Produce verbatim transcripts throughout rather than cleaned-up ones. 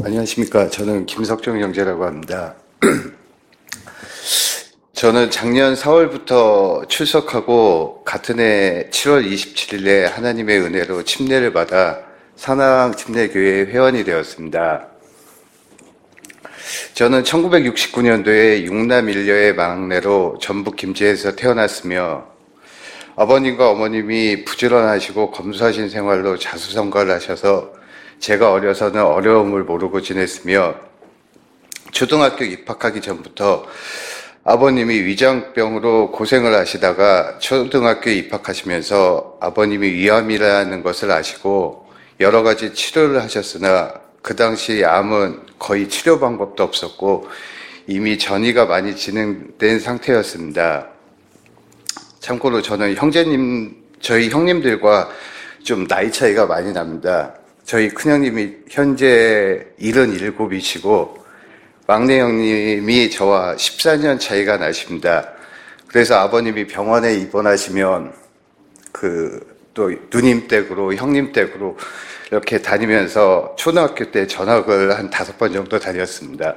안녕하십니까. 저는 김석종 형제라고 합니다. 저는 작년 사월부터 출석하고 같은 해 칠월 이십칠일에 하나님의 은혜로 침례를 받아 산왕 침례교회 회원이 되었습니다. 저는 천구백육십구년도에 육남 일녀의 막내로 전북 김제에서 태어났으며 아버님과 어머님이 부지런하시고 검소하신 생활로 자수성가를 하셔서 제가 어려서는 어려움을 모르고 지냈으며 초등학교 입학하기 전부터 아버님이 위장병으로 고생을 하시다가 초등학교에 입학하시면서 아버님이 위암이라는 것을 아시고 여러 가지 치료를 하셨으나 그 당시 암은 거의 치료 방법도 없었고 이미 전이가 많이 진행된 상태였습니다. 참고로 저는 형제님, 저희 형님들과 좀 나이 차이가 많이 납니다. 저희 큰형님이 현재 칠십칠이시고 막내 형님이 저와 십사 년 차이가 나십니다. 그래서 아버님이 병원에 입원하시면 그 또 누님 댁으로 형님 댁으로 이렇게 다니면서 초등학교 때 전학을 한 다섯 번 정도 다녔습니다.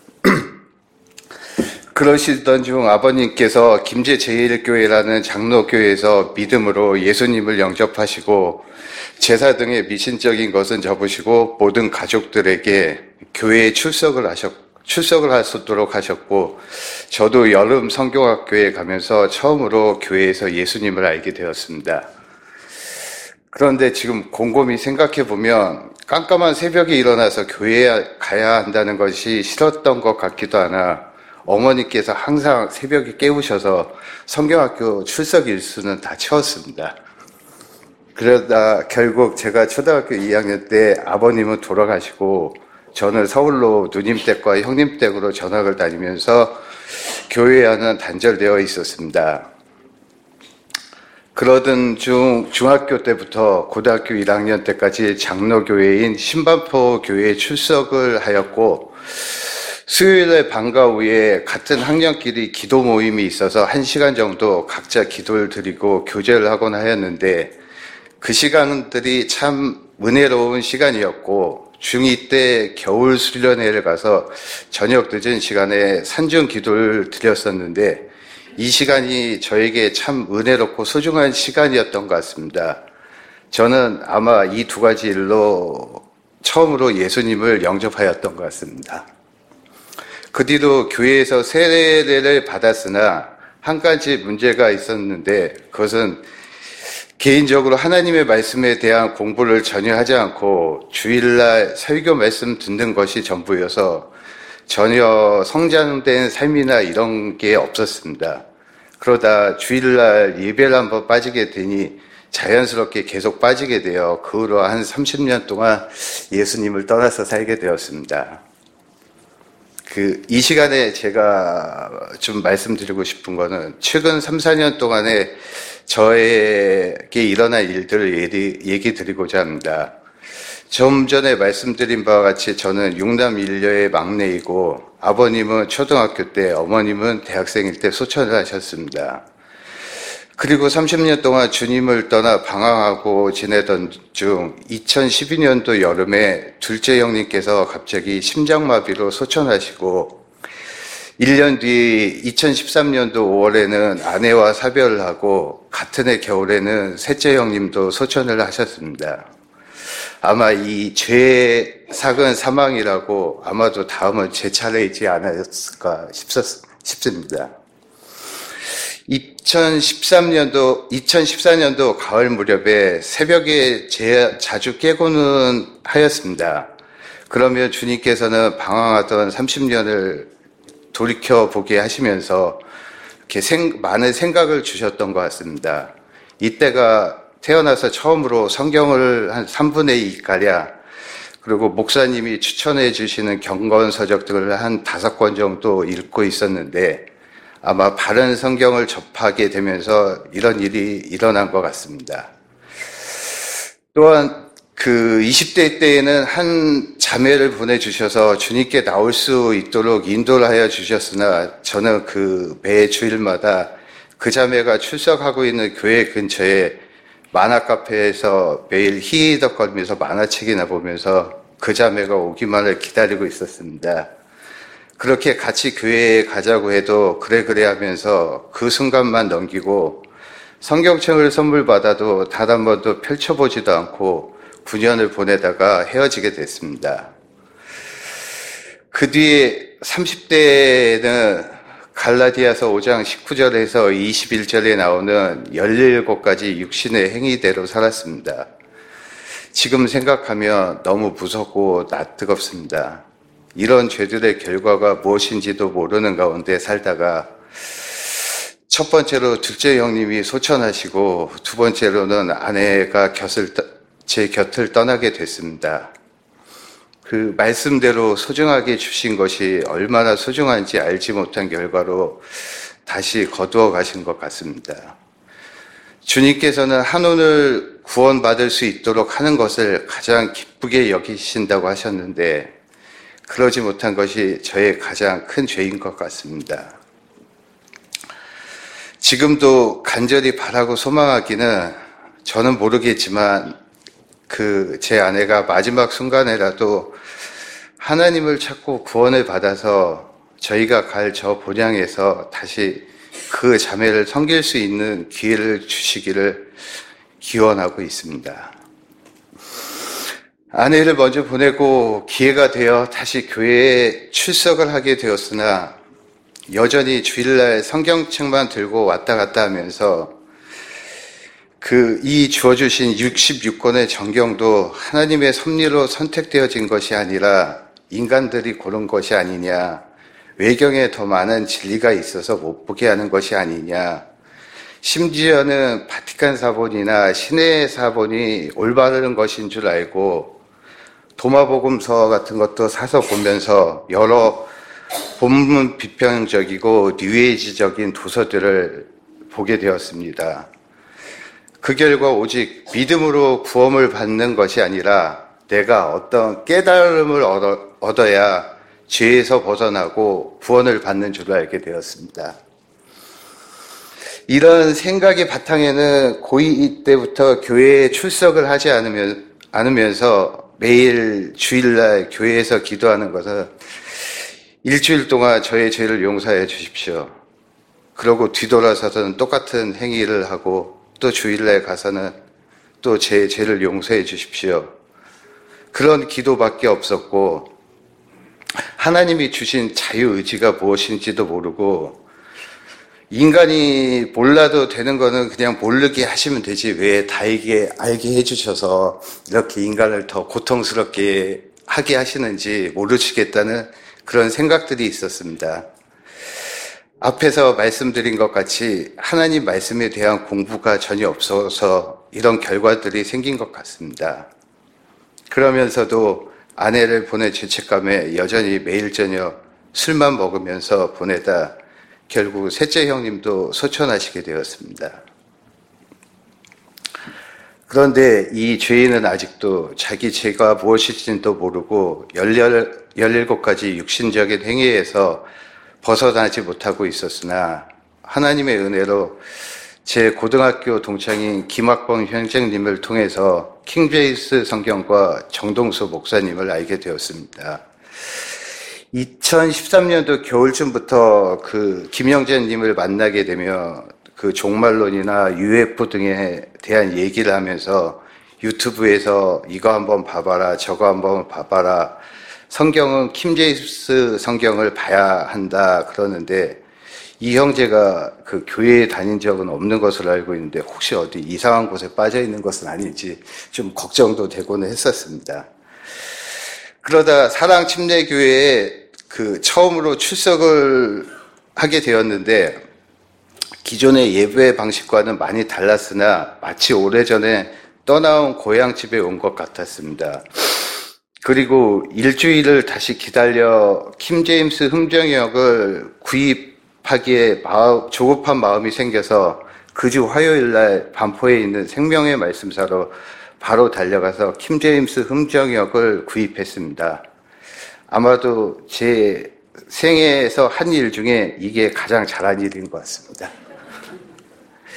그러시던 중 아버님께서 김제 제일교회라는 장로교회에서 믿음으로 예수님을 영접하시고 제사 등의 미신적인 것은 접으시고 모든 가족들에게 교회에 출석을 하셨고 출석을 할 수 있도록 하셨고 저도 여름 성경학교에 가면서 처음으로 교회에서 예수님을 알게 되었습니다. 그런데 지금 곰곰이 생각해 보면 깜깜한 새벽에 일어나서 교회에 가야 한다는 것이 싫었던 것 같기도 하나 어머니께서 항상 새벽에 깨우셔서 성경학교 출석 일수는 다 채웠습니다. 그러다 결국 제가 초등학교 이 학년 때 아버님은 돌아가시고 저는 서울로 누님 댁과 형님 댁으로 전학을 다니면서 교회와는 단절되어 있었습니다. 그러던 중 중학교 때부터 고등학교 일 학년 때까지 장로교회인 신반포 교회에 출석을 하였고 수요일에 방과 후에 같은 학년끼리 기도 모임이 있어서 한 시간 정도 각자 기도를 드리고 교제를 하곤 하였는데 그 시간들이 참 은혜로운 시간이었고 중이 때 겨울 수련회를 가서 저녁 늦은 시간에 산중 기도를 드렸었는데 이 시간이 저에게 참 은혜롭고 소중한 시간이었던 것 같습니다. 저는 아마 이 두 가지 일로 처음으로 예수님을 영접하였던 것 같습니다. 그 뒤로 교회에서 세례를 받았으나 한 가지 문제가 있었는데 그것은 개인적으로 하나님의 말씀에 대한 공부를 전혀 하지 않고 주일날 설교 말씀 듣는 것이 전부여서 전혀 성장된 삶이나 이런 게 없었습니다. 그러다 주일날 예배를 한번 빠지게 되니 자연스럽게 계속 빠지게 되어 그 후로 한 삼십 년 동안 예수님을 떠나서 살게 되었습니다. 그, 이 시간에 제가 좀 말씀드리고 싶은 거는 최근 삼, 사 년 동안에 저에게 일어난 일들을 얘기, 얘기 드리고자 합니다. 좀 전에 말씀드린 바와 같이 저는 육남 일녀의 막내이고 아버님은 초등학교 때, 어머님은 대학생일 때 소천을 하셨습니다. 그리고 삼십 년 동안 주님을 떠나 방황하고 지내던 중 이천십이 년도 여름에 둘째 형님께서 갑자기 심장마비로 소천하시고 일 년 뒤 이천십삼 년도 오월에는 아내와 사별을 하고 같은 해 겨울에는 셋째 형님도 소천을 하셨습니다. 아마 이 죄의 삭은 사망이라고 아마도 다음은 제 차례이지 않았을까 싶습니다. 이천십삼 년도, 이천십사 년도 가을 무렵에 새벽에 제, 자주 깨고는 하였습니다. 그러면 주님께서는 방황하던 삼십 년을 돌이켜보게 하시면서 이렇게 생, 많은 생각을 주셨던 것 같습니다. 이때가 태어나서 처음으로 성경을 한 삼분의 이가량, 그리고 목사님이 추천해 주시는 경건서적들을 한 다섯 권 정도 읽고 있었는데 아마 바른 성경을 접하게 되면서 이런 일이 일어난 것 같습니다. 또한 그 이십 대 때에는 한 자매를 보내주셔서 주님께 나올 수 있도록 인도를 하여 주셨으나 저는 그 매 주일마다 그 자매가 출석하고 있는 교회 근처에 만화 카페에서 매일 히히덕거리면서 만화책이나 보면서 그 자매가 오기만을 기다리고 있었습니다. 그렇게 같이 교회에 가자고 해도 그래 그래 하면서 그 순간만 넘기고 성경책을 선물 받아도 단 한 번도 펼쳐보지도 않고 구 년을 보내다가 헤어지게 됐습니다. 그 뒤에 삼십 대에는 갈라디아서 오 장 십구 절에서 이십일 절에 나오는 열일곱 가지 육신의 행위대로 살았습니다. 지금 생각하면 너무 무섭고 낯뜨겁습니다. 이런 죄들의 결과가 무엇인지도 모르는 가운데 살다가 첫 번째로 둘째 형님이 소천하시고 두 번째로는 아내가 곁을, 제 곁을 떠나게 됐습니다. 그 말씀대로 소중하게 주신 것이 얼마나 소중한지 알지 못한 결과로 다시 거두어 가신 것 같습니다. 주님께서는 한온을 구원받을 수 있도록 하는 것을 가장 기쁘게 여기신다고 하셨는데 그러지 못한 것이 저의 가장 큰 죄인 것 같습니다. 지금도 간절히 바라고 소망하기는 저는 모르겠지만 그 제 아내가 마지막 순간에라도 하나님을 찾고 구원을 받아서 저희가 갈 저 본향에서 다시 그 자매를 섬길 수 있는 기회를 주시기를 기원하고 있습니다. 아내를 먼저 보내고 기회가 되어 다시 교회에 출석을 하게 되었으나 여전히 주일날 성경책만 들고 왔다 갔다 하면서 그 이 주어주신 육십육 권의 정경도 하나님의 섭리로 선택되어진 것이 아니라 인간들이 고른 것이 아니냐, 외경에 더 많은 진리가 있어서 못 보게 하는 것이 아니냐, 심지어는 바티칸 사본이나 신의 사본이 올바른 것인 줄 알고 도마복음서 같은 것도 사서 보면서 여러 본문 비평적이고 뉴에이지적인 도서들을 보게 되었습니다. 그 결과 오직 믿음으로 구원을 받는 것이 아니라 내가 어떤 깨달음을 얻어, 얻어야 죄에서 벗어나고 구원을 받는 줄 알게 되었습니다. 이런 생각의 바탕에는 고이 때부터 교회에 출석을 하지 않으면, 않으면서 매일 주일날 교회에서 기도하는 것은 일주일 동안 저의 죄를 용서해 주십시오. 그러고 뒤돌아서서는 똑같은 행위를 하고 또 주일날 가서는 또 제 죄를 용서해 주십시오. 그런 기도밖에 없었고 하나님이 주신 자유의지가 무엇인지도 모르고 인간이 몰라도 되는 거는 그냥 모르게 하시면 되지 왜 다 알게, 알게 해주셔서 이렇게 인간을 더 고통스럽게 하게 하시는지 모르시겠다는 그런 생각들이 있었습니다. 앞에서 말씀드린 것 같이 하나님 말씀에 대한 공부가 전혀 없어서 이런 결과들이 생긴 것 같습니다. 그러면서도 아내를 보낸 죄책감에 여전히 매일 저녁 술만 먹으면서 보내다 결국 셋째 형님도 소천하시게 되었습니다. 그런데 이 죄인은 아직도 자기 죄가 무엇인지도 모르고 열일곱 가지 육신적인 행위에서 벗어나지 못하고 있었으나 하나님의 은혜로 제 고등학교 동창인 김학봉 형제님을 통해서 킹제임스 성경과 정동수 목사님을 알게 되었습니다. 이천십삼 년도 겨울쯤부터 그 김영재님을 만나게 되며 그 종말론이나 유에프오 등에 대한 얘기를 하면서 유튜브에서 이거 한번 봐봐라, 저거 한번 봐봐라, 성경은 킹제임스 성경을 봐야 한다 그러는데 이 형제가 그 교회에 다닌 적은 없는 것으로 알고 있는데 혹시 어디 이상한 곳에 빠져 있는 것은 아닌지 좀 걱정도 되고는 했었습니다. 그러다 사랑침례교회에 그 처음으로 출석을 하게 되었는데 기존의 예배 방식과는 많이 달랐으나 마치 오래전에 떠나온 고향집에 온 것 같았습니다. 그리고 일주일을 다시 기다려 킹제임스 흥정역을 구입하기에 마음, 조급한 마음이 생겨서 그 주 화요일날 반포에 있는 생명의 말씀사로 바로 달려가서 킹제임스 흥정역을 구입했습니다. 아마도 제 생애에서 한 일 중에 이게 가장 잘한 일인 것 같습니다.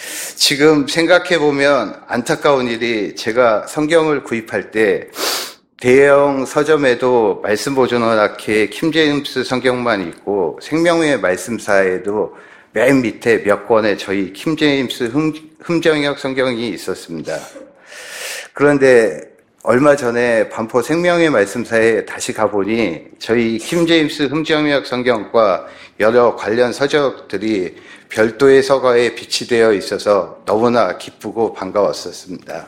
지금 생각해보면 안타까운 일이 제가 성경을 구입할 때 대형 서점에도 말씀 보존원학회 킴제임스 성경만 있고 생명의 말씀사에도 맨 밑에 몇 권의 저희 킴제임스 흠, 흠정역 성경이 있었습니다. 그런데 얼마 전에 반포 생명의 말씀사에 다시 가보니 저희 킴제임스 흠정역 성경과 여러 관련 서적들이 별도의 서가에 비치되어 있어서 너무나 기쁘고 반가웠었습니다.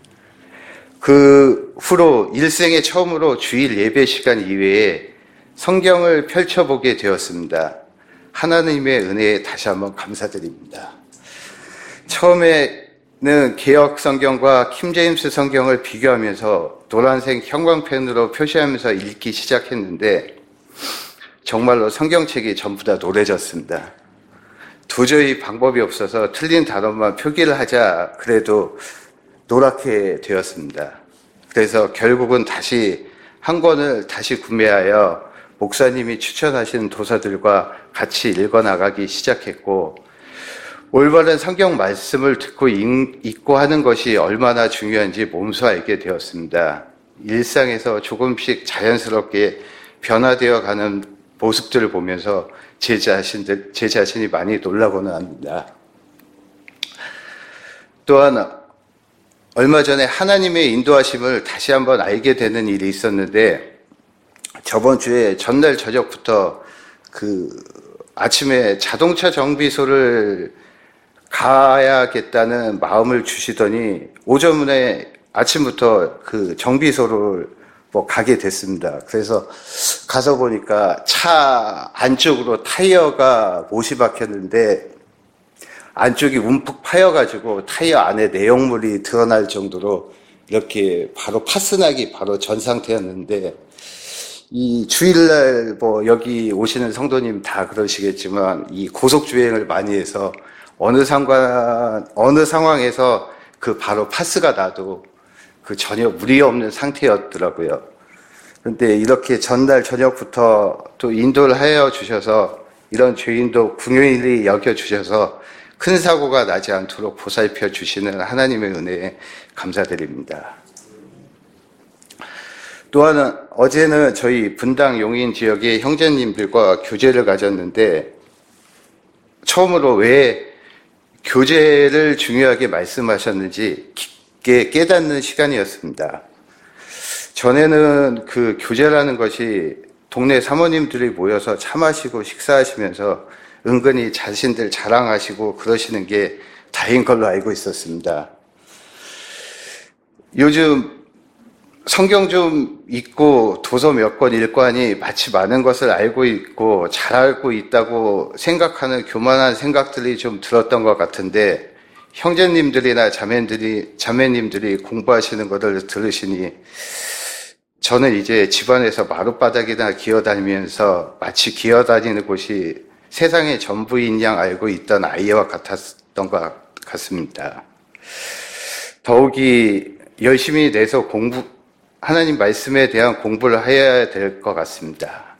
그 후로 일생에 처음으로 주일 예배 시간 이외에 성경을 펼쳐보게 되었습니다. 하나님의 은혜에 다시 한번 감사드립니다. 처음에는 개역 성경과 킴제임스 성경을 비교하면서 노란색 형광펜으로 표시하면서 읽기 시작했는데 정말로 성경책이 전부 다 노래졌습니다. 도저히 방법이 없어서 틀린 단어만 표기를 하자 그래도 노랗게 되었습니다. 그래서 결국은 다시 한 권을 다시 구매하여 목사님이 추천하신 도서들과 같이 읽어나가기 시작했고 올바른 성경 말씀을 듣고 읽고 하는 것이 얼마나 중요한지 몸소 알게 되었습니다. 일상에서 조금씩 자연스럽게 변화되어 가는 모습들을 보면서 제 자신들, 제 자신이 많이 놀라고는 합니다. 또한 얼마 전에 하나님의 인도하심을 다시 한번 알게 되는 일이 있었는데 저번 주에 전날 저녁부터 그 아침에 자동차 정비소를 가야겠다는 마음을 주시더니 오전에 아침부터 그 정비소를 뭐 가게 됐습니다. 그래서 가서 보니까 차 안쪽으로 타이어가 못이 박혔는데 안쪽이 움푹 파여가지고 타이어 안에 내용물이 드러날 정도로 이렇게 바로 파스나기 바로 전 상태였는데 이 주일날 뭐 여기 오시는 성도님 다 그러시겠지만 이 고속주행을 많이 해서 어느 상관, 어느 상황에서 그 바로 파스가 나도 그 전혀 무리 없는 상태였더라고요. 그런데 이렇게 전날 저녁부터 또 인도를 하여 주셔서 이런 죄인도 긍휼히 여겨 주셔서 큰 사고가 나지 않도록 보살펴 주시는 하나님의 은혜에 감사드립니다. 또한 어제는 저희 분당 용인 지역의 형제님들과 교제를 가졌는데 처음으로 왜 교제를 중요하게 말씀하셨는지 깊게 깨닫는 시간이었습니다. 전에는 그 교제라는 것이 동네 사모님들이 모여서 차 마시고 식사하시면서 은근히 자신들 자랑하시고 그러시는 게 다인 걸로 알고 있었습니다. 요즘 성경 좀 읽고 도서 몇 권 읽고 하니 마치 많은 것을 알고 있고 잘 알고 있다고 생각하는 교만한 생각들이 좀 들었던 것 같은데 형제님들이나 자매들이, 자매님들이 공부하시는 것을 들으시니 저는 이제 집안에서 마룻바닥이나 기어다니면서 마치 기어다니는 곳이 세상의 전부인 양 알고 있던 아이와 같았던 것 같습니다. 더욱이 열심히 내서 공부, 하나님 말씀에 대한 공부를 해야 될 것 같습니다.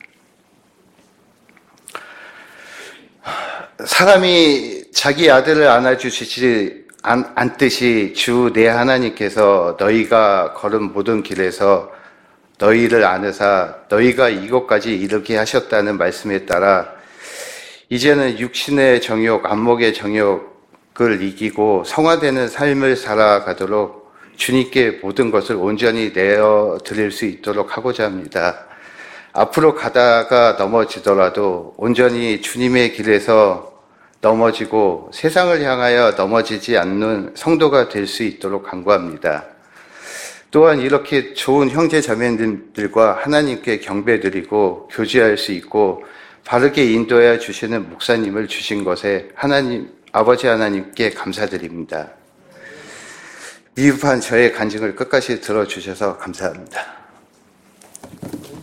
사람이 자기 아들을 안아주시지 않듯이 주 내 하나님께서 너희가 걸은 모든 길에서 너희를 안으사 너희가 이곳까지 이르게 하셨다는 말씀에 따라 이제는 육신의 정욕, 안목의 정욕을 이기고 성화되는 삶을 살아가도록 주님께 모든 것을 온전히 내어드릴 수 있도록 하고자 합니다. 앞으로 가다가 넘어지더라도 온전히 주님의 길에서 넘어지고 세상을 향하여 넘어지지 않는 성도가 될 수 있도록 간구합니다. 또한 이렇게 좋은 형제 자매님들과 하나님께 경배드리고 교제할 수 있고 바르게 인도해 주시는 목사님을 주신 것에 하나님, 아버지 하나님께 감사드립니다. 미흡한 저의 간증을 끝까지 들어주셔서 감사합니다.